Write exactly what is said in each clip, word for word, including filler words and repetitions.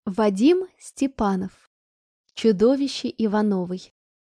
Вадим Степанов. Чудовище Ивановой.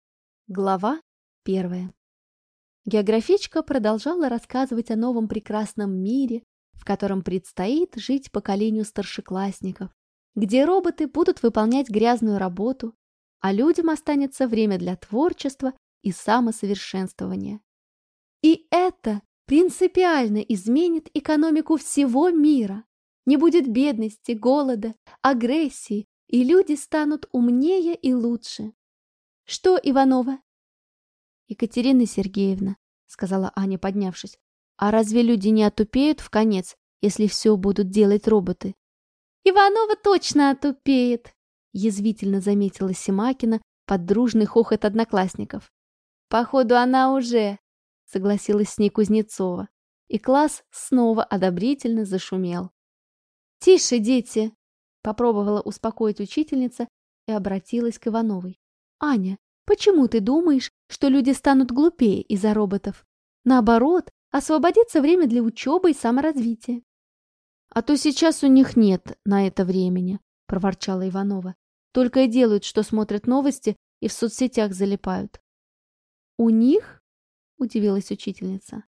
Глава первая. Географичка продолжала рассказывать о новом прекрасном мире, в котором предстоит жить поколению старшеклассников, где роботы будут выполнять грязную работу, а людям останется время для творчества и самосовершенствования. И это принципиально изменит экономику всего мира. Не будет бедности, голода, агрессии, и люди станут умнее и лучше. Что, Иванова? Екатерина Сергеевна, сказала Аня, поднявшись, а разве люди не отупеют в конец, если все будут делать роботы? Иванова точно отупеет, язвительно заметила Семакина под дружный хохот одноклассников. Походу, она уже, согласилась с ней Кузнецова, и класс снова одобрительно зашумел. «Тише, дети!» — попробовала успокоить учительница и обратилась к Ивановой. «Аня, почему ты думаешь, что люди станут глупее из-за роботов? Наоборот, освободится время для учебы и саморазвития». «А то сейчас у них нет на это времени», — проворчала Иванова. «Только и делают, что смотрят новости и в соцсетях залипают». «У них?» — удивилась учительница.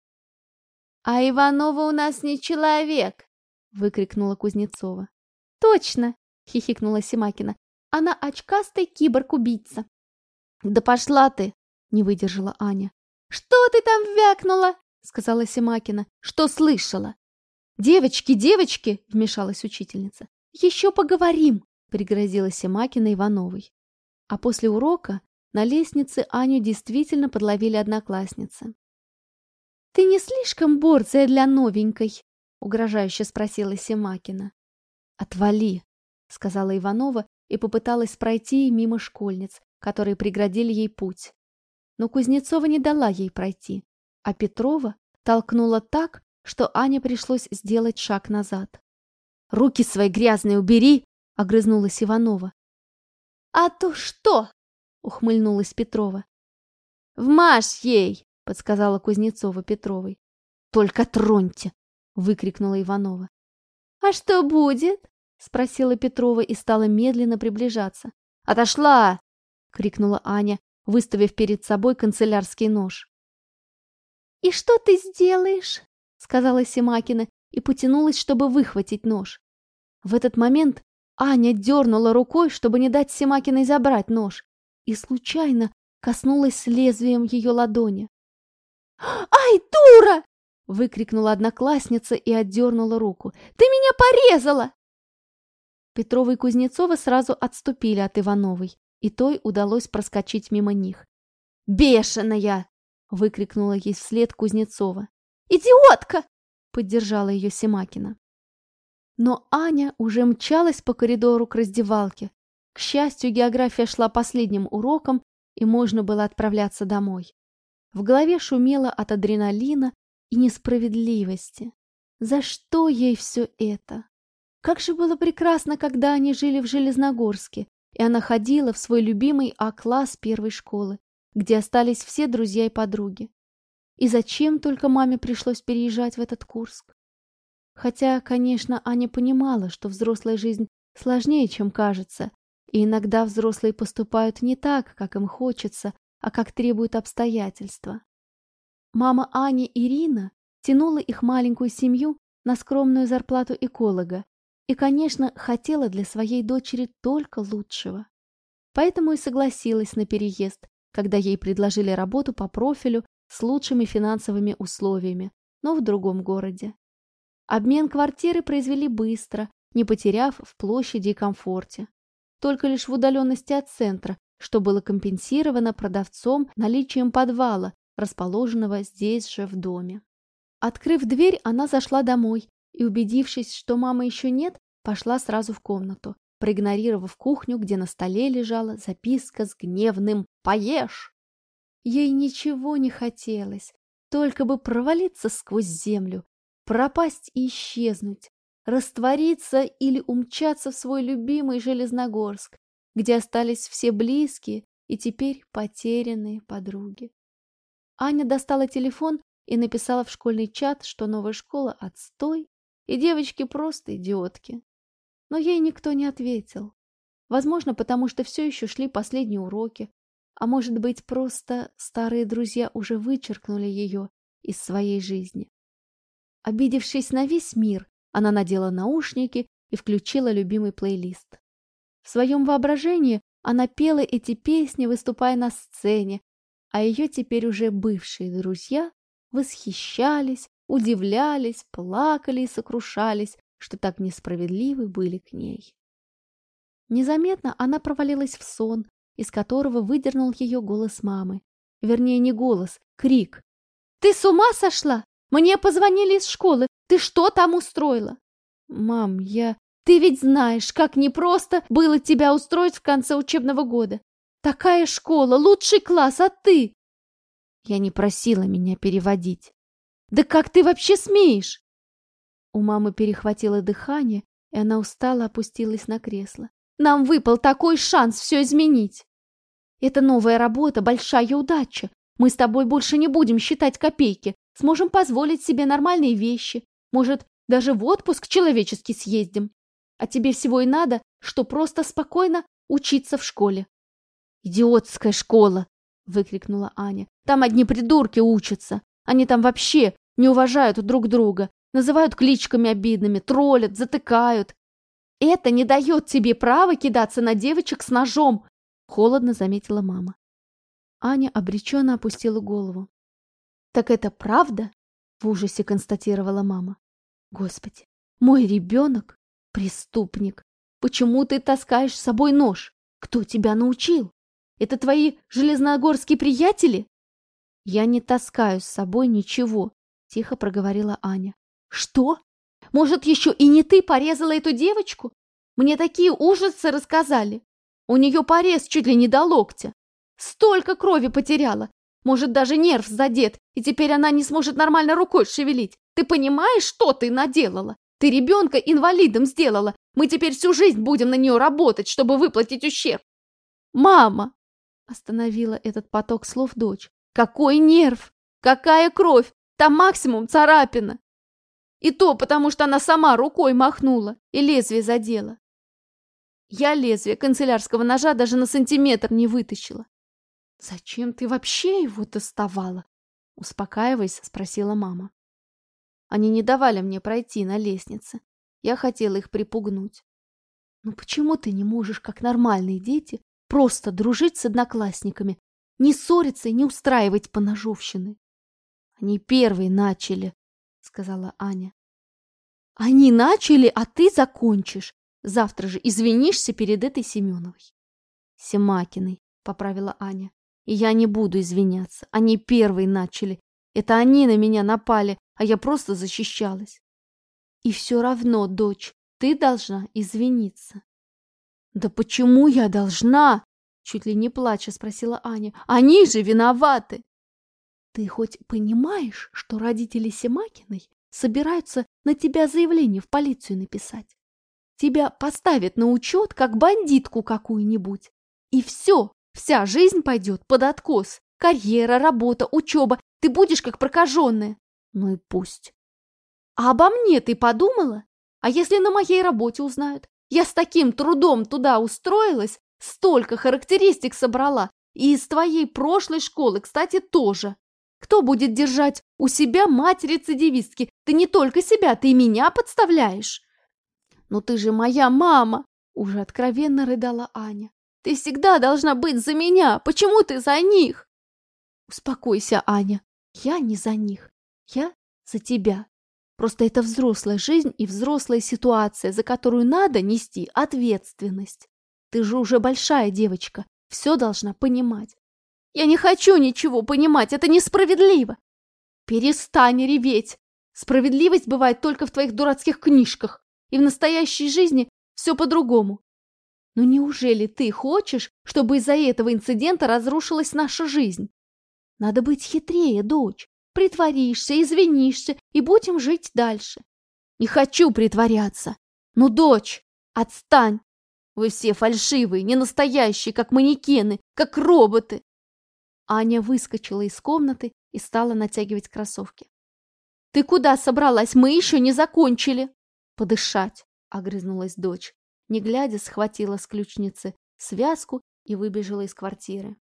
«А Иванова у нас не человек!» — выкрикнула Кузнецова. «Точно!» — хихикнула Семакина. «Она очкастый киборг-убийца». «Да пошла ты!» — не выдержала Аня. «Что ты там вякнула?» — сказала Семакина. «Что слышала?» «Девочки, девочки!» — вмешалась учительница. «Еще поговорим!» — пригрозила Семакина Ивановой. А после урока на лестнице Аню действительно подловили одноклассницы. «Ты не слишком борзая для новенькой?» — угрожающе спросила Семакина. «Отвали!» — сказала Иванова и попыталась пройти мимо школьниц, которые преградили ей путь. Но Кузнецова не дала ей пройти, а Петрова толкнула так, что Ане пришлось сделать шаг назад. «Руки свои грязные убери!» — огрызнулась Иванова. «А то что?» — ухмыльнулась Петрова. «Вмажь ей!» — подсказала Кузнецова Петровой. «Только троньте!» — выкрикнула Иванова. «А что будет?» — спросила Петрова и стала медленно приближаться. «Отошла!» — крикнула Аня, выставив перед собой канцелярский нож. «И что ты сделаешь?» — сказала Семакина и потянулась, чтобы выхватить нож. В этот момент Аня дернула рукой, чтобы не дать Семакиной забрать нож, и случайно коснулась лезвием ее ладони. «Ай, дура!» — выкрикнула одноклассница и отдернула руку. «Ты меня порезала!» Петрова и Кузнецова сразу отступили от Ивановой, и той удалось проскочить мимо них. «Бешеная!» — выкрикнула ей вслед Кузнецова. «Идиотка!» — поддержала ее Семакина. Но Аня уже мчалась по коридору к раздевалке. К счастью, география шла последним уроком, и можно было отправляться домой. В голове шумело от адреналина и несправедливости. За что ей все это? Как же было прекрасно, когда они жили в Железногорске, и она ходила в свой любимый А-класс первой школы, где остались все друзья и подруги. И зачем только маме пришлось переезжать в этот Курск? Хотя, конечно, Аня понимала, что взрослая жизнь сложнее, чем кажется, и иногда взрослые поступают не так, как им хочется, а как требуют обстоятельства. Мама Ани, Ирина, тянула их маленькую семью на скромную зарплату эколога и, конечно, хотела для своей дочери только лучшего. Поэтому и согласилась на переезд, когда ей предложили работу по профилю с лучшими финансовыми условиями, но в другом городе. Обмен квартиры произвели быстро, не потеряв в площади и комфорте. Только лишь в удаленности от центра, что было компенсировано продавцом наличием подвала, расположенного здесь же в доме. Открыв дверь, она зашла домой и, убедившись, что мамы еще нет, пошла сразу в комнату, проигнорировав кухню, где на столе лежала записка с гневным «Поешь!». Ей ничего не хотелось, только бы провалиться сквозь землю, пропасть и исчезнуть, раствориться или умчаться в свой любимый Железногорск, где остались все близкие и теперь потерянные подруги. Аня достала телефон и написала в школьный чат, что новая школа — отстой, и девочки просто идиотки. Но ей никто не ответил. Возможно, потому что все еще шли последние уроки, а может быть, просто старые друзья уже вычеркнули ее из своей жизни. Обидевшись на весь мир, она надела наушники и включила любимый плейлист. В своем воображении она пела эти песни, выступая на сцене, а ее теперь уже бывшие друзья восхищались, удивлялись, плакали и сокрушались, что так несправедливы были к ней. Незаметно она провалилась в сон, из которого выдернул ее голос мамы. Вернее, не голос, крик. «Ты с ума сошла? Мне позвонили из школы. Ты что там устроила?» «Мам, я...» «Ты ведь знаешь, как непросто было тебя устроить в конце учебного года. Такая школа, лучший класс, а ты...» «Я не просила меня переводить». «Да как ты вообще смеешь?» У мамы перехватило дыхание, и она устало опустилась на кресло. «Нам выпал такой шанс все изменить. Это новая работа, большая удача. Мы с тобой больше не будем считать копейки, сможем позволить себе нормальные вещи. Может, даже в отпуск человеческий съездим. А тебе всего и надо, что просто спокойно учиться в школе». «Идиотская школа!» — выкрикнула Аня. «Там одни придурки учатся. Они там вообще не уважают друг друга, называют кличками обидными, троллят, затыкают. Это не дает тебе права кидаться на девочек с ножом!» — холодно заметила мама. Аня обреченно опустила голову. «Так это правда?» — в ужасе констатировала мама. «Господи, мой ребенок — преступник. Почему ты таскаешь с собой нож? Кто тебя научил? Это твои железногорские приятели?» «Я не таскаю с собой ничего», — тихо проговорила Аня. «Что? Может, еще и не ты порезала эту девочку? Мне такие ужасы рассказали. У нее порез чуть ли не до локтя. Столько крови потеряла. Может, даже нерв задет, и теперь она не сможет нормально рукой шевелить. Ты понимаешь, что ты наделала? Ты ребенка инвалидом сделала. Мы теперь всю жизнь будем на нее работать, чтобы выплатить ущерб». «Мама!» — остановила этот поток слов дочь. «Какой нерв? Какая кровь? Там максимум царапина. И то потому, что она сама рукой махнула и лезвие задела. Я лезвие канцелярского ножа даже на сантиметр не вытащила». «Зачем ты вообще его доставала?» — успокаиваясь, спросила мама. «Они не давали мне пройти на лестнице. Я хотела их припугнуть». «Ну почему ты не можешь, как нормальные дети, просто дружить с одноклассниками, не ссориться и не устраивать поножовщины?» «Они первые начали», — сказала Аня. «Они начали, а ты закончишь. Завтра же извинишься перед этой Семеновой». «Семакиной», — поправила Аня. «И я не буду извиняться. Они первые начали. Это они на меня напали, а я просто защищалась». «И все равно, дочь, ты должна извиниться». «Да почему я должна?» — чуть ли не плача спросила Аня. «Они же виноваты!» «Ты хоть понимаешь, что родители Семакиной собираются на тебя заявление в полицию написать? Тебя поставят на учет, как бандитку какую-нибудь. И все, вся жизнь пойдет под откос. Карьера, работа, учеба. Ты будешь как прокаженная». «Ну и пусть». «А обо мне ты подумала? А если на моей работе узнают? Я с таким трудом туда устроилась, столько характеристик собрала. И из твоей прошлой школы, кстати, тоже. Кто будет держать у себя мать-рецидивистки? Ты не только себя, ты и меня подставляешь». «Но ты же моя мама!» — уже откровенно рыдала Аня. «Ты всегда должна быть за меня. Почему ты за них?» «Успокойся, Аня. Я не за них. Я за тебя. Просто это взрослая жизнь и взрослая ситуация, за которую надо нести ответственность. Ты же уже большая девочка, все должна понимать». «Я не хочу ничего понимать, это несправедливо». «Перестань реветь. Справедливость бывает только в твоих дурацких книжках, и в настоящей жизни все по-другому. Но неужели ты хочешь, чтобы из-за этого инцидента разрушилась наша жизнь? Надо быть хитрее, дочь. Притворишься, извинишься и будем жить дальше». «Не хочу притворяться. Ну, дочь, отстань. Вы все фальшивые, не настоящие, как манекены, как роботы». Аня выскочила из комнаты и стала натягивать кроссовки. «Ты куда собралась? Мы еще не закончили». «Подышать», — огрызнулась дочь. не глядя, схватила с ключницы связку и выбежала из квартиры.